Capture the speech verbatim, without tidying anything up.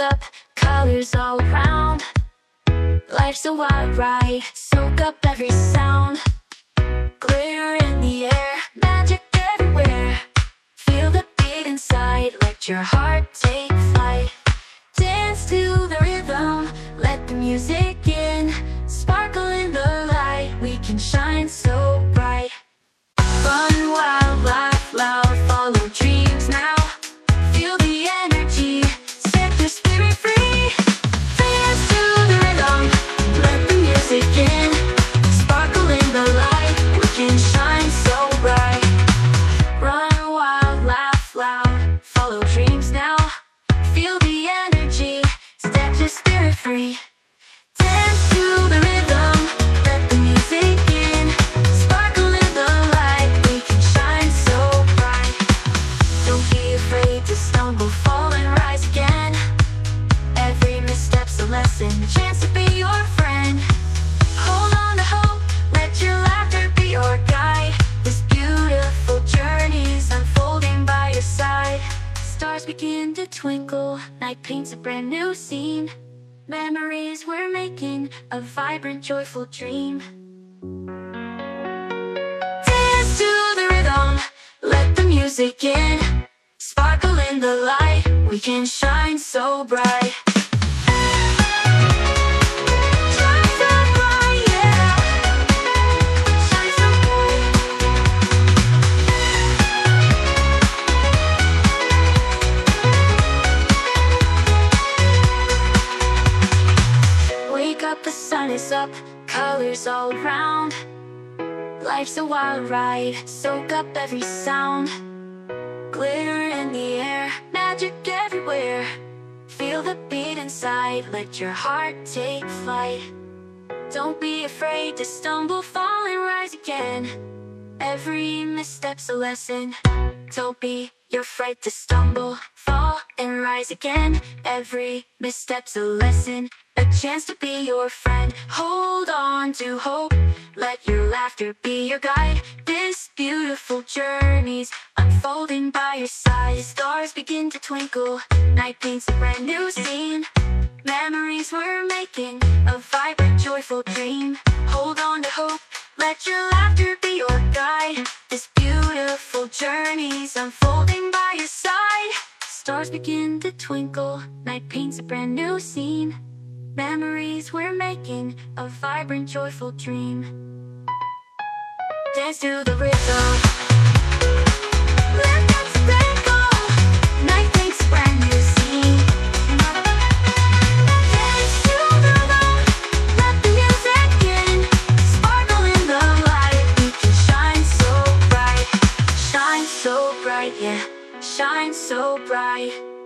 up, colors all around. Life's a wild ride, soak up every sound. Glitter in the air, magic everywhere. Feel the beat inside, let your heart take flight. Dance to the rhythm, let the music in. Sparkle in the light, we can shine so bright. Run wild, laugh loud, follow dreams now. Feel the energy, set your spirit free. Dance to the rhythm, let the music in. Sparkle in the light, we can shine so bright. Run wild, laugh loud, follow dreams now. Feel the energy, set your spirit free. Dance to the rhythm, let the music in. Sparkle in the light, we can shine so bright. Don't be afraid to stumble, fall and rise again. Every misstep's a lesson, a chance to be your friend. Hold on to hope, let your laughter be your guide. This beautiful journey's unfolding by your side. Stars begin to twinkle, night paints a brand new scene. Memories we're making, a vibrant, joyful dream. Dance to the rhythm, let the music in. Sparkle in the light, we can shine so bright. Shine so bright, yeah. Shine so bright. Wake up, the sun is up, colors all around. Life's a wild ride, soak up every sound. Glitter in the air, magic everywhere. Feel the beat inside, let your heart take flight. Don't be afraid to stumble, fall and rise again. Every misstep's a lesson. Don't be afraid to stumble, fall and rise again. Every misstep's a lesson, a chance to be your friend. Hold on to hope, let your laughter be your guide. This beautiful journey's unfolding by your side. Stars begin to twinkle, night paints a brand new scene. Memories we're making, a vibrant, joyful dream. Hold on to hope, let your laughter be your guide. This beautiful journey's unfolding by your side. Stars begin to twinkle, night paints a brand new scene. Memories we're making, a vibrant, joyful dream. Dance to the rhythm, let that sparkle, night paints a brand new scene. Dance to the rhythm, let the music in. Sparkle in the light, we can shine so bright. Shine so bright, yeah, shine so bright.